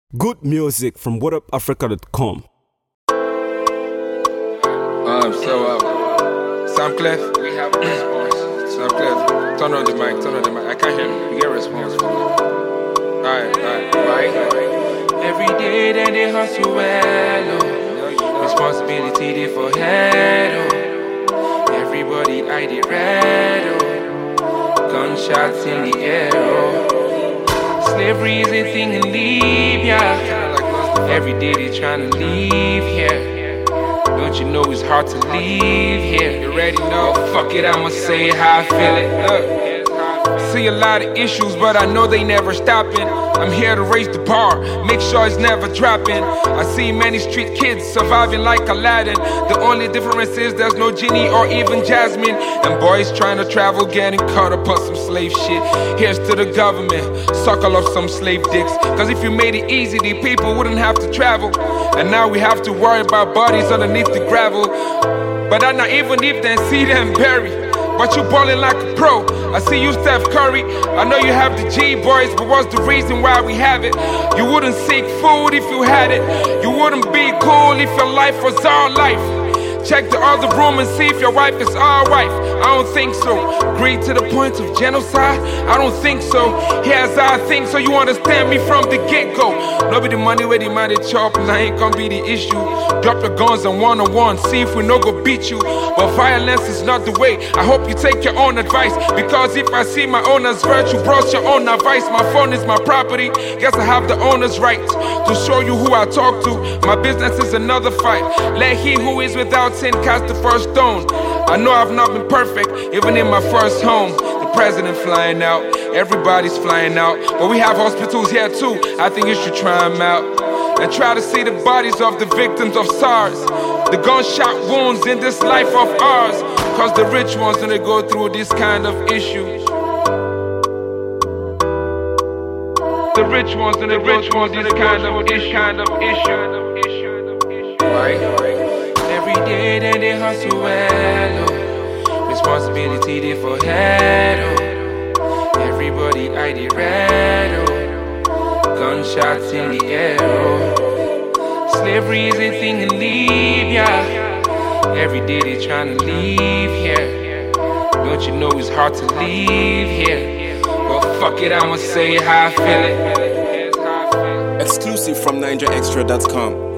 Good music from whatupafrica.com. Sam Clef, we have a response. Sam Clef, turn on the mic. I can't hear you. We get a response from you. Alright. Every day that they hustle well, oh. Responsibility they for head, oh. Everybody I did red, oh. Gunshots in the air, oh. Slavery is a thing in Libya. Every day they tryna leave here. Don't you know it's hard to leave here? You already know. Fuck it, I'ma say how I feel it. Look. See a lot of issues, but I know they never stopping. I'm here to raise the bar, make sure it's never dropping. I see many street kids surviving like Aladdin. The only difference is there's no genie or even Jasmine. And boys trying to travel, getting caught up on some slave shit. Here's to the government, suckle up some slave dicks. Cause if you made it easy, the people wouldn't have to travel. And now we have to worry about bodies underneath the gravel. But I not even if then see them buried. But you ballin' like a pro. I see you, Steph Curry. I know you have the G boys, but what's the reason why we have it? You wouldn't seek food if you had it. You wouldn't be cool if your life was our life. Check the other room and see if your wife is our wife. I don't think so. Greed to the point of genocide? I don't think so. Here's how I think, so you understand me from the get-go. No be the money where the money chop, and I ain't gonna be the issue. Drop your guns and one-on-one, see if we no go beat you. But violence is not the way. I hope you take your own advice, because if I see my owner's virtue, broach your own advice. My phone is my property, guess I have the owner's right to show you who I talk to. My business is another fight. Let he who is without sin cast the first stone. I know I've not been perfect, even in my first home. The president flying out, everybody's flying out. But we have hospitals here too, I think you should try them out. And try to see the bodies of the victims of SARS. The gunshot wounds in this life of ours. Cause the rich ones when they go through this kind of issue. The rich ones and the rich ones, this kind of issue. Right? Every day that they hustle well, oh. Responsibility they for head, oh. Everybody I did red, oh. Gunshots in the air, oh. Slavery is a thing in Libya. Every day they tryna leave here. Don't you know it's hard to leave here? Well, fuck it, I'ma say how I feel it. Exclusive from NinjaExtra.com.